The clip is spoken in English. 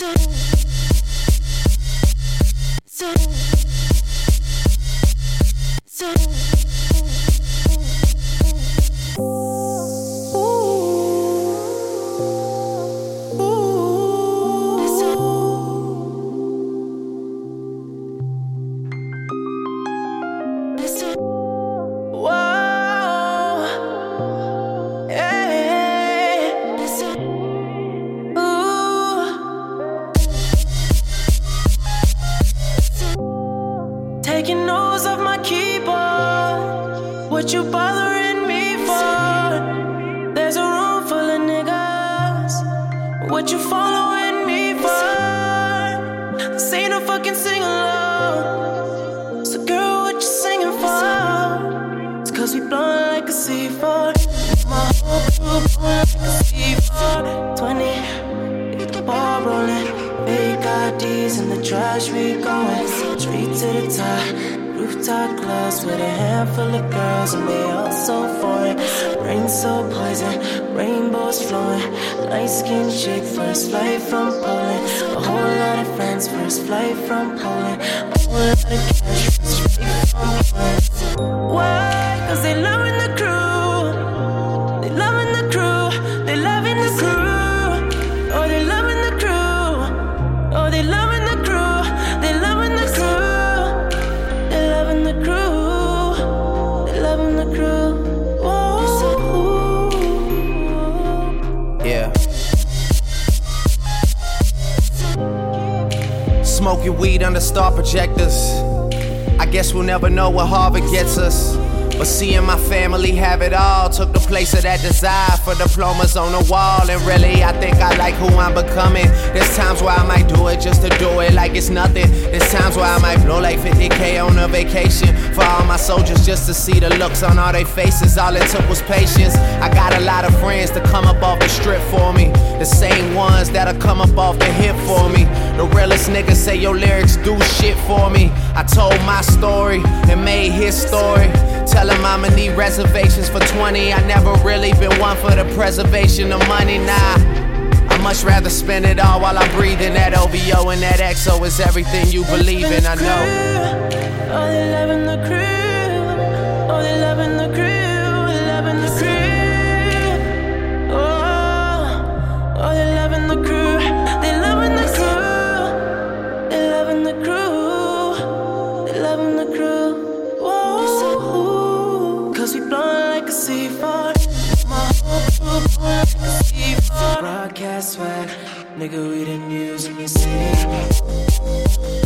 Taking notes off my keyboard. What you bothering me for? There's a room full of niggas. What you following me for? This ain't no fucking sing-along. So girl, what you singing for? It's cause we blowin' like a C4. My whole crew blowin' like a C4. 20, get the ball rollin'. Big IDs in the trash, we going straight to the top. Rooftop clubs with a handful of girls, and they all so foreign. Rain so poison, rainbows flowing. Light skinned chick, first flight from Poland. A whole lot of friends, first flight from Poland. A whole lot of cash, straight from Poland. Why? Cause they loving the crew. They loving the crew. They loving the crew. Oh, they loving the crew. Oh, they loving the crew, they loving the crew, they loving the crew, they loving the crew. Whoa. Yeah. Smoking weed under star projectors. I guess we'll never know what Harvard gets us. But seeing my family have it all took the place of that desire for diplomas on the wall. And really, I think I like who I'm becoming. There's times where I might do it just to do it like it's nothing. There's times where I might blow like 50K on a vacation for all my soldiers just to see the looks on all their faces. All it took was patience. I got a lot of friends to come up off the strip for me. The same ones that'll come up off the hip for me. The realest niggas say your lyrics do shit for me. I told my story and made his story. Tell him I'ma need reservations for 20. I never really been one for the preservation of money, nah. I much rather spend it all while I'm breathing. That OVO and that XO is everything you believe in, I know. Oh, they loving the crew. Oh, they loving the crew. They loving the crew. Oh, they loving the crew. They loving the crew. They loving the crew. They loving the crew. Whoa. Cause we blowin' like a C4. My whole crew blowin' like a C4. Broadcast swag, nigga, we the news in the city.